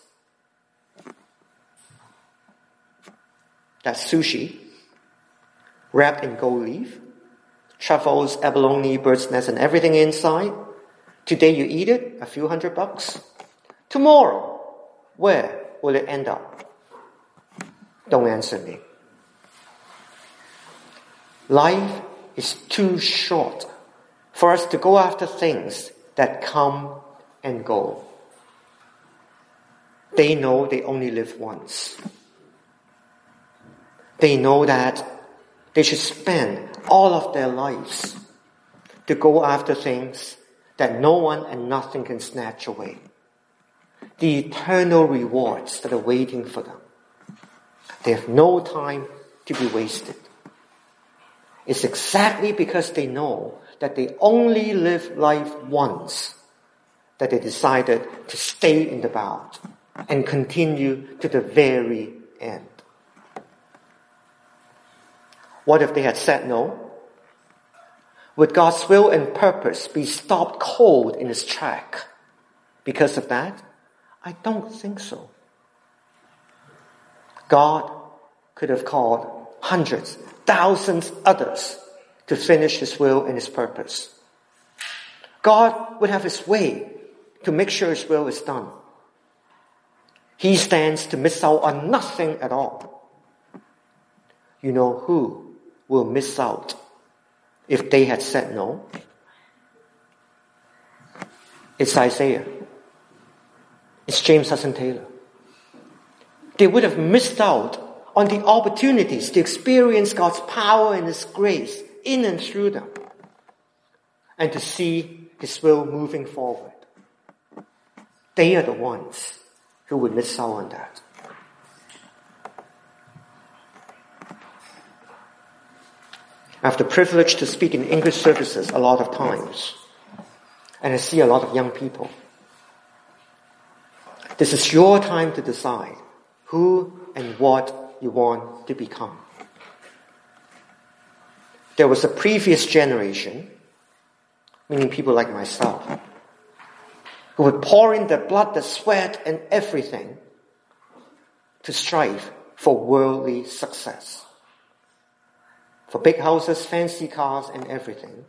That sushi, wrapped in gold leaf, truffles, abalone, bird's nest, and everything inside. Today you eat it, a few $100. Tomorrow, where will it end up? Don't answer me. Life is too short for us to go after things that come and go. They know they only live once. They know that they should spend all of their lives to go after things that no one and nothing can snatch away. The eternal rewards that are waiting for them. They have no time to be wasted. It's exactly because they know that they only live life once that they decided to stay in the bout and continue to the very end. What if they had said no? Would God's will and purpose be stopped cold in its track because of that? I don't think so. God could have called hundreds, thousands others to finish His will and His purpose. God would have His way to make sure His will is done. He stands to miss out on nothing at all. You know who will miss out if they had said no? It's Isaiah. It's James Hudson Taylor. They would have missed out on the opportunities to experience God's power and His grace in and through them, and to see His will moving forward. They are the ones who would miss out on that. I have the privilege to speak in English services a lot of times, and I see a lot of young people. This is your time to decide who and what you want to become. There was a previous generation, meaning people like myself, who would pour in their blood, their sweat, and everything to strive for worldly success. For big houses, fancy cars, and everything.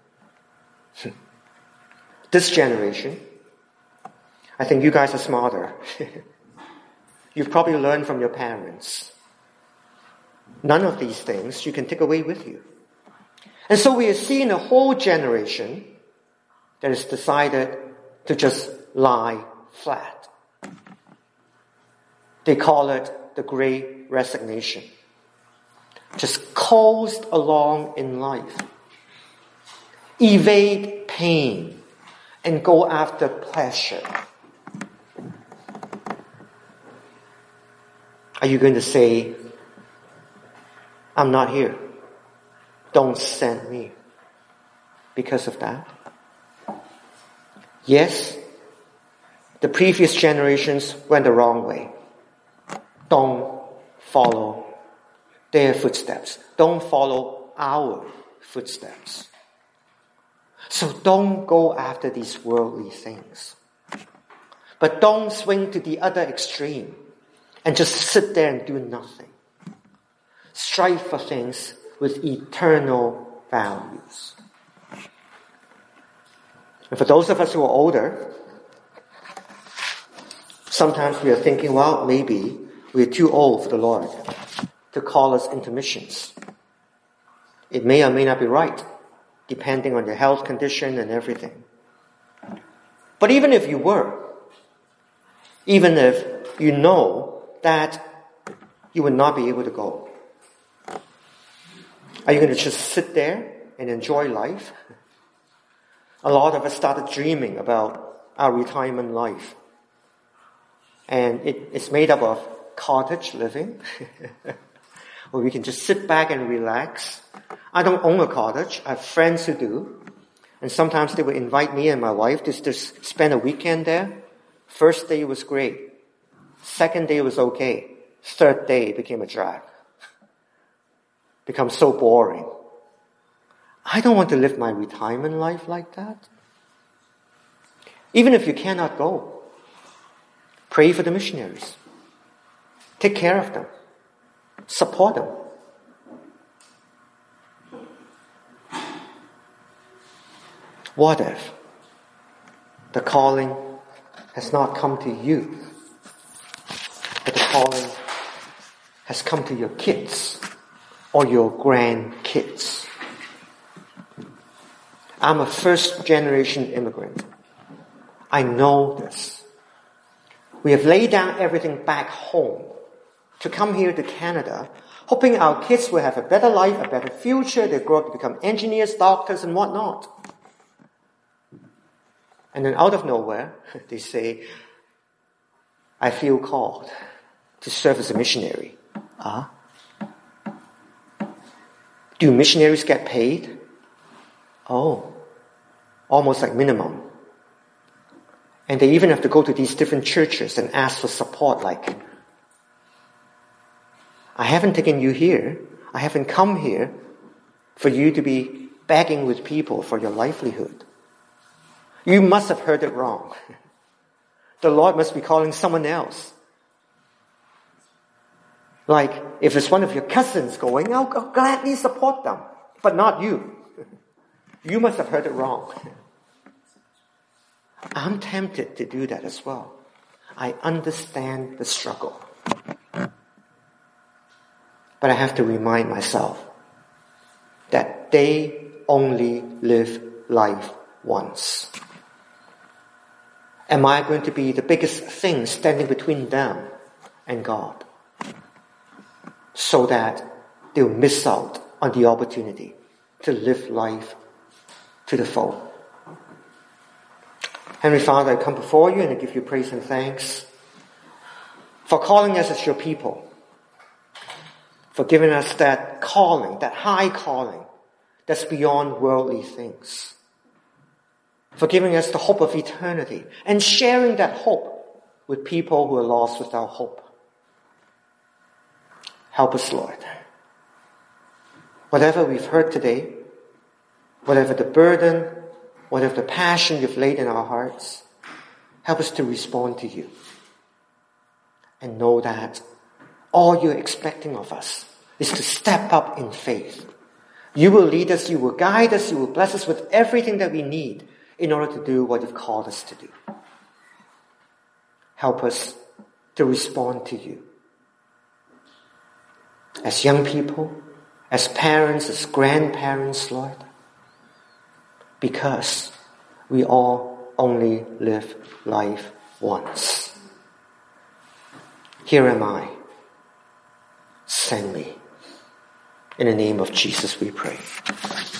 This generation, I think you guys are smarter. You've probably learned from your parents. None of these things you can take away with you. And so we are seeing a whole generation that has decided to just lie flat. They call it the Great Resignation. Just coast along in life. Evade pain and go after pleasure. Are you going to say, I'm not here. Don't send me because of that? Yes, the previous generations went the wrong way. Don't follow their footsteps. Don't follow our footsteps. So don't go after these worldly things. But don't swing to the other extreme and just sit there and do nothing. Strive for things with eternal values. And for those of us who are older, sometimes we are thinking, well, maybe we're too old for the Lord to call us into missions. It may or may not be right, depending on your health condition and everything. But even if you were, even if you know that you would not be able to go, are you going to just sit there and enjoy life? A lot of us started dreaming about our retirement life. And it's made up of cottage living, where we can just sit back and relax. I don't own a cottage. I have friends who do. And sometimes they would invite me and my wife to just spend a weekend there. First day was great. Second day was okay. Third day became a drag. Become so boring. I don't want to live my retirement life like that. Even if you cannot go, pray for the missionaries. Take care of them. Support them. What if the calling has not come to you, but the calling has come to your kids or your grandkids? I'm a first-generation immigrant. I know this. We have laid down everything back home to come here to Canada, hoping our kids will have a better life, a better future, they'll grow up to become engineers, doctors, and whatnot. And then out of nowhere, they say, I feel called to serve as a missionary. Do missionaries get paid? Oh, almost like minimum. And they even have to go to these different churches and ask for support, like, I haven't taken you here. I haven't come here for you to be begging with people for your livelihood. You must have heard it wrong. The Lord must be calling someone else. Like, if it's one of your cousins going, I'll gladly support them, but not you. You must have heard it wrong. I'm tempted to do that as well. I understand the struggle. But I have to remind myself that they only live life once. Am I going to be the biggest thing standing between them and God, so that they'll miss out on the opportunity to live life to the full? Heavenly Father, I come before you and I give you praise and thanks for calling us as your people, for giving us that calling, that high calling that's beyond worldly things, for giving us the hope of eternity and sharing that hope with people who are lost without hope. Help us, Lord. Whatever we've heard today, whatever the burden, whatever the passion you've laid in our hearts, help us to respond to you and know that all you're expecting of us is to step up in faith. You will lead us, you will guide us, you will bless us with everything that we need in order to do what you've called us to do. Help us to respond to you. As young people, as parents, as grandparents, Lord, because we all only live life once. Here am I. Send me. In the name of Jesus we pray.